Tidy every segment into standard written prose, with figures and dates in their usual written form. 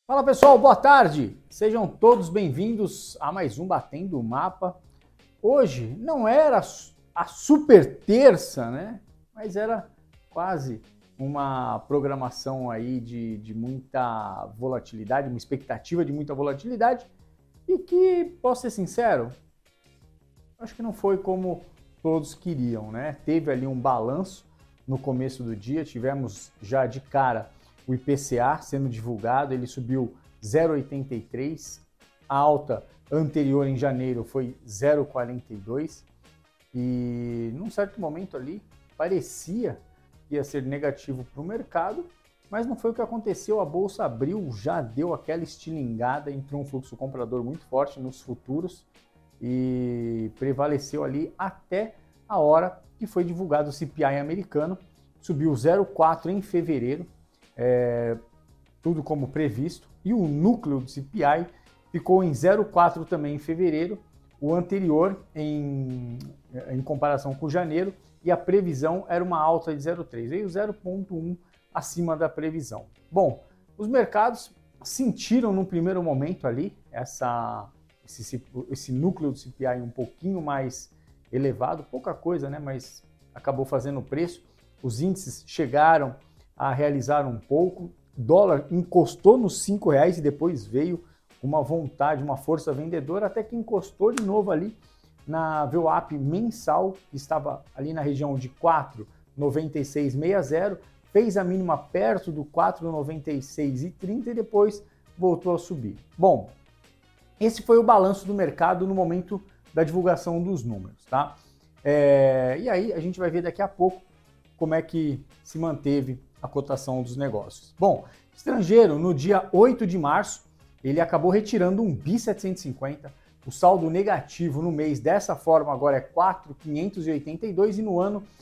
Fala pessoal, boa tarde! Sejam todos bem-vindos a mais um Batendo o Mapa. Hoje não era a super terça, né? Mas era quase uma programação aí de muita volatilidade, uma expectativa de muita volatilidade e que, posso ser sincero, acho que não foi como todos queriam, né? Teve ali um balanço no começo do dia, tivemos já de cara o IPCA sendo divulgado, ele subiu 0,83, a alta anterior em janeiro foi 0,42 e num certo momento ali parecia que ia ser negativo para o mercado, mas não foi o que aconteceu, a bolsa abriu, já deu aquela estilingada, entrou um fluxo comprador muito forte nos futuros e prevaleceu ali até a hora que foi divulgado o CPI americano, subiu 0,4 em fevereiro, tudo como previsto, e o núcleo do CPI ficou em 0,4 também em fevereiro, o anterior em comparação com janeiro, e a previsão era uma alta de 0,3, veio 0,1 acima da previsão. Bom, os mercados sentiram num primeiro momento ali esse núcleo do CPI um pouquinho mais elevado, pouca coisa, né, mas acabou fazendo o preço, os índices chegaram a realizar um pouco, dólar encostou nos R$5 e depois veio uma vontade, uma força vendedora, até que encostou de novo ali na VWAP mensal, que estava ali na região de 4,9660, fez a mínima perto do 4,9630 e depois voltou a subir. Bom, esse foi o balanço do mercado no momento da divulgação dos números, tá? E aí a gente vai ver daqui a pouco como é que se manteve a cotação dos negócios. Bom, estrangeiro, no dia 8 de março, ele acabou retirando um BI 750, o saldo negativo no mês dessa forma agora é 4.582 e no ano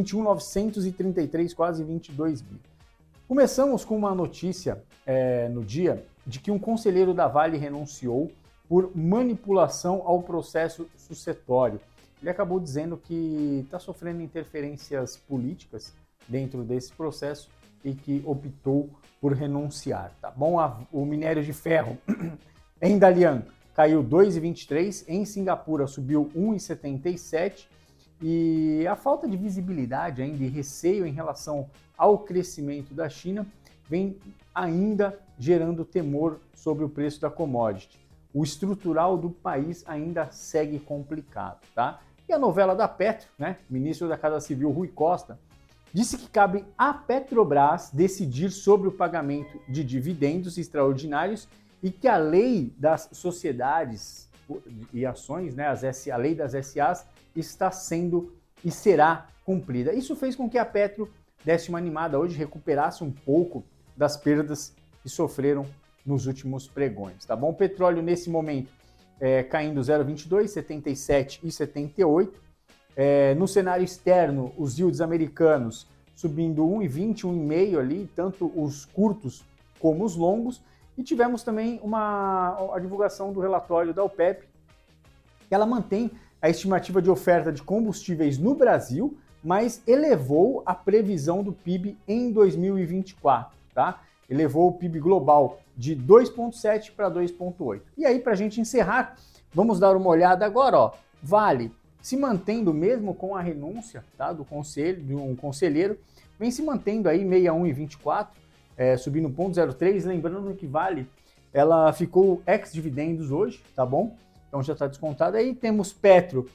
21.933, quase 22 bi. Começamos com uma notícia no dia de que um conselheiro da Vale renunciou por manipulação ao processo sucessório. Ele acabou dizendo que está sofrendo interferências políticas dentro desse processo e que optou por renunciar, tá bom? O minério de ferro em Dalian caiu 2,23, em Singapura subiu 1,77 e a falta de visibilidade ainda e receio em relação ao crescimento da China vem ainda gerando temor sobre o preço da commodity. O estrutural do país ainda segue complicado, tá? E a novela da Petro, né? O ministro da Casa Civil, Rui Costa, disse que cabe à Petrobras decidir sobre o pagamento de dividendos extraordinários e que a lei das sociedades e ações, né, a lei das SAs, está sendo e será cumprida. Isso fez com que a Petro desse uma animada hoje, recuperasse um pouco das perdas que sofreram nos últimos pregões, tá bom? O petróleo nesse momento caindo 0,22, 77 e 78. No cenário externo, os yields americanos subindo 1,20, 1,5 ali, tanto os curtos como os longos. E tivemos também a divulgação do relatório da OPEP, que ela mantém a estimativa de oferta de combustíveis no Brasil, mas elevou a previsão do PIB em 2024, tá? Elevou o PIB global de 2,7 para 2,8. E aí, para a gente encerrar, vamos dar uma olhada agora, ó. Vale se mantendo mesmo com a renúncia, tá, de um conselheiro, vem se mantendo aí 61,24, subindo 0,03, lembrando que Vale, ela ficou ex-dividendos hoje, tá bom? Então já está descontado aí. Temos Petro,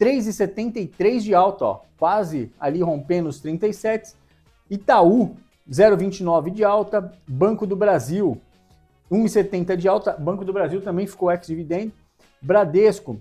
3,73 de alta, ó, quase ali rompendo os 37. Itaú, 0,29 de alta. Banco do Brasil, 1,70 de alta. Banco do Brasil também ficou ex-dividendo. Bradesco,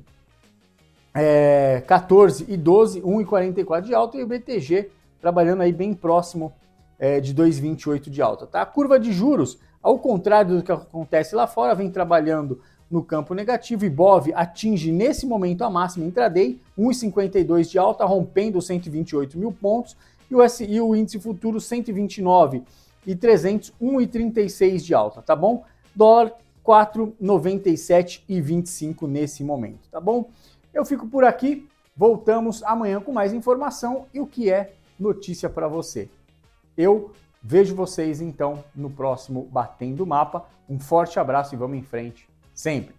14,12, 1,44 de alta. E o BTG trabalhando aí bem próximo de 2,28 de alta. Tá? A curva de juros, ao contrário do que acontece lá fora, vem trabalhando no campo negativo. Ibov atinge nesse momento a máxima intraday, 1,52 de alta, rompendo os 128 mil pontos. E o índice futuro 129,300, 1,36 de alta, tá bom? Dólar 4,97,25 nesse momento, tá bom? Eu fico por aqui, voltamos amanhã com mais informação e o que é notícia para você. Eu Vejo vocês então no próximo Batendo o Mapa. Um forte abraço e vamos em frente sempre!